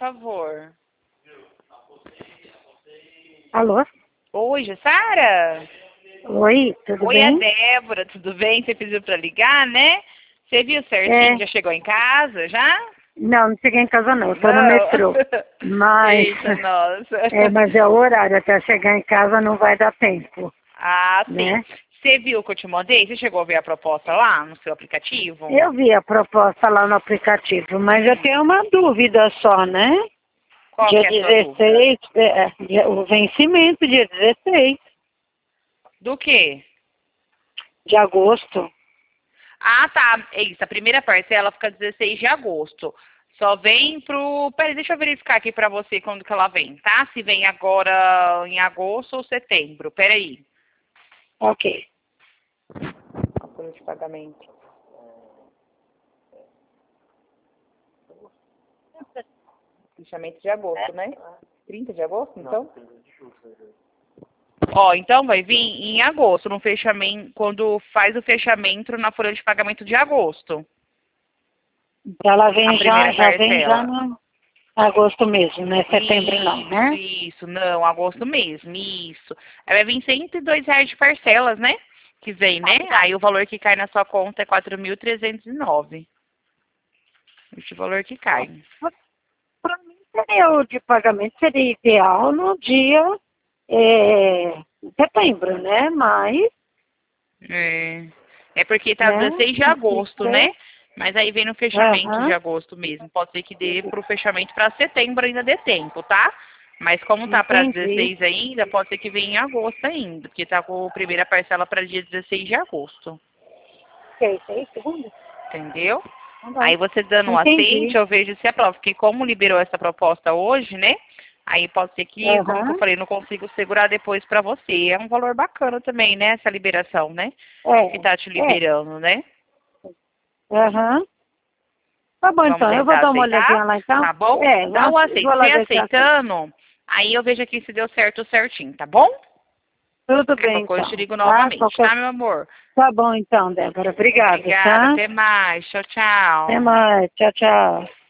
favor. Alô? Oi, Jussara? Oi, tudo Oi, bem? a Débora, tudo bem? Você pediu pra ligar, né? Você viu certinho? É, Já chegou em casa, já? não cheguei em casa não, eu tô no Não. metrô. Mas, Eita, nossa. mas é o horário, até chegar em casa não vai dar tempo, Ah, sim. né? Você viu o que eu te mandei? Você chegou a ver a proposta lá no seu aplicativo? Eu vi a proposta lá no aplicativo, mas eu tenho uma dúvida só, né? Qual Dia que é a sua dúvida? 16, o vencimento, dia 16 Do quê? de agosto. Ah, tá. É isso. A primeira parcela fica 16 de agosto. Só vem pro... Peraí, deixa eu verificar aqui pra você quando que ela vem, tá? Se vem agora em agosto ou setembro. Peraí. Ok. A folha de pagamento. Fechamento de agosto, né? 30 de agosto, então? Ó, então vai vir em agosto, no fechamento, quando faz o fechamento na folha de pagamento de agosto. Então ela A vem primeira já vem já parcela. no agosto mesmo, né? Setembro não, né? Isso, não, agosto mesmo, isso. Aí vai vir R$ 102 de parcelas, né? Que vem, né? Aí o valor que cai na sua conta é 4.309. Esse valor que cai. Para mim seria o de pagamento seria ideal no dia setembro, né? Mas, É porque tá né? 16 de Não agosto, né? sei. Mas aí vem no fechamento de Aham, agosto mesmo. Pode ser que dê pro fechamento para setembro ainda dê tempo, tá? Mas como tá para entendi. 16 ainda, pode ser que venha em agosto ainda, porque tá com a primeira parcela para dia 16 de agosto. Ok, 6 segundos? Entendeu? Tá bom. Aí você dando um aceite, Entendi. eu vejo se aprova. Porque como liberou essa proposta hoje, né? Aí pode ser que, como que eu Aham, falei, não consigo segurar depois pra você. É um valor bacana também, né? Essa liberação, né? Que tá te é, liberando, né? aham. Tá bom Vamos então, eu vou tentar dar uma aceitar, olhadinha lá então. tá bom? Dá o Vou aceite. lá Você ver se aceito. aceitando, aí eu vejo aqui se deu certo certinho, tá bom? Tudo Qualquer bem coisa eu te então, ligo tá? novamente, tá, meu amor? Tá bom então, Débora. Obrigada, Obrigada, tá? até mais. Tchau, Até tchau. mais. Tchau, tchau.